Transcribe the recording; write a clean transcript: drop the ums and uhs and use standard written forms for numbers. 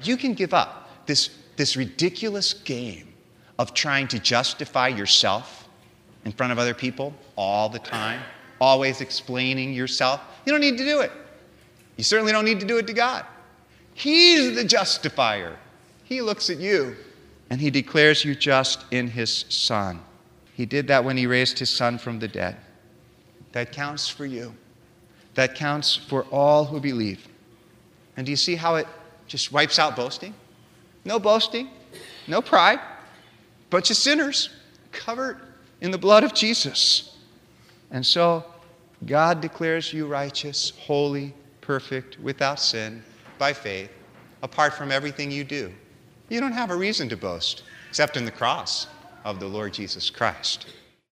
You can give up this ridiculous game of trying to justify yourself in front of other people all the time, always explaining yourself. You don't need to do it. You certainly don't need to do it to God. He's the justifier. He looks at you and he declares you just in his Son. He did that when he raised his Son from the dead. That counts for you. That counts for all who believe. And do you see how it just wipes out boasting? No boasting, no pride. Bunch of sinners covered in the blood of Jesus. And so God declares you righteous, holy, perfect, without sin, by faith, apart from everything you do. You don't have a reason to boast, except in the cross of the Lord Jesus Christ.